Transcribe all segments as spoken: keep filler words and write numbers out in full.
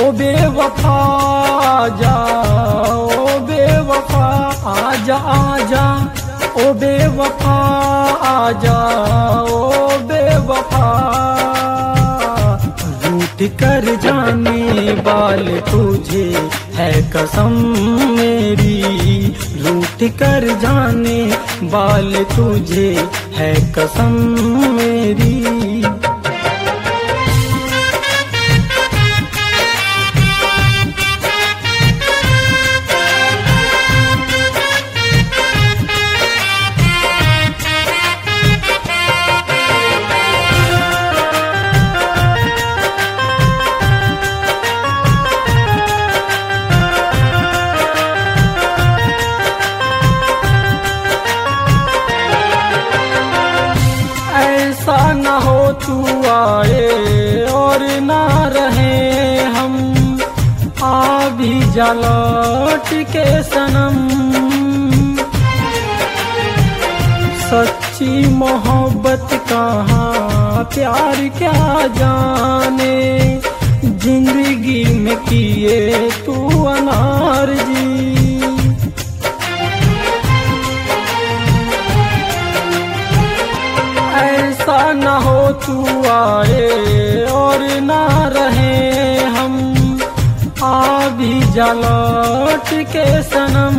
ओ बेवफा आजा, ओ बेवफा आजा आजा, ओ बेवफा आजा, ओ बेवफा। रूठ कर जाने वाले तुझे है कसम मेरी, रूठ कर जाने वाले तुझे है कसम मेरी। ऐसा न हो तू आए और ना रहे हम, आ भी जा लौट के सनम। सच्ची मोहब्बत कहाँ प्यार क्या जाने, जिंदगी में किए तू अनार जी। ऐसा न हो तू आए और ना रहे हम, आ भी जा लौट के सनम।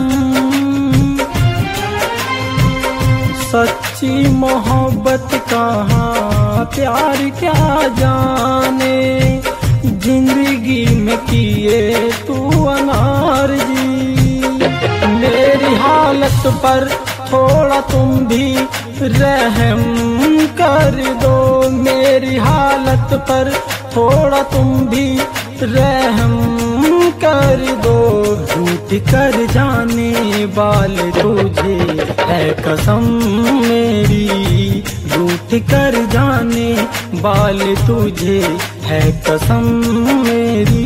सच्ची मोहब्बत कहाँ प्यार क्या जाने, जिंदगी में किए तू अनार जी। मेरी हालत पर थोड़ा तुम भी रहम कर दो, मेरी हालत पर थोड़ा तुम भी रहम कर दो। रूठ कर जाने वाले तुझे है कसम मेरी, रूठ कर जाने वाले तुझे है कसम मेरी।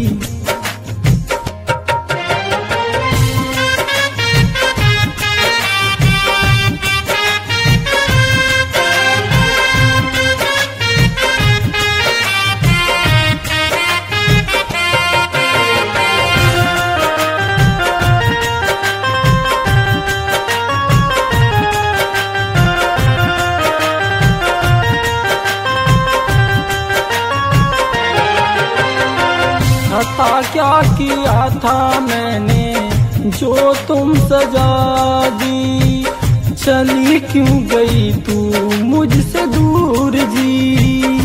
खता क्या किया था मैंने जो तुम सजा दी, चली क्यों गई तू मुझसे दूर जी।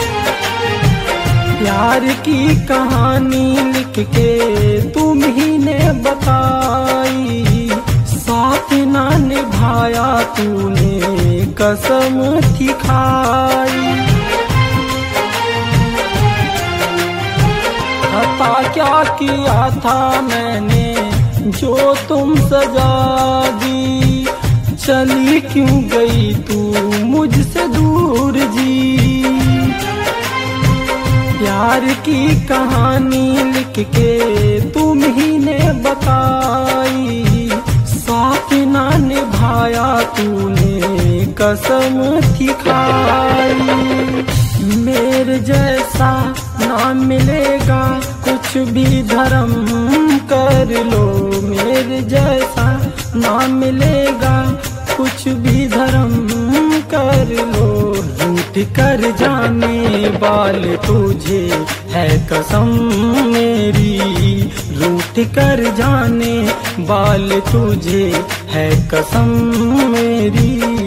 प्यार की कहानी लिख के तुम ही ने बताई, साथ ना निभाया तूने कसम थी खाई। खता क्या किया था मैंने जो तुम सजा दी, चली क्यों गई तू मुझसे दूर जी। प्यार की कहानी लिख के तुम ही ने बताई, साथ ना निभाया तूने कसम थी खाई। मेरे जैसा ना मिलेगा कुछ भी धर्म कर लो, मेरे जैसा ना मिलेगा कुछ भी धर्म कर लो। रूठ कर जाने वाले तुझे है कसम मेरी, रूठ कर जाने वाले तुझे है कसम मेरी।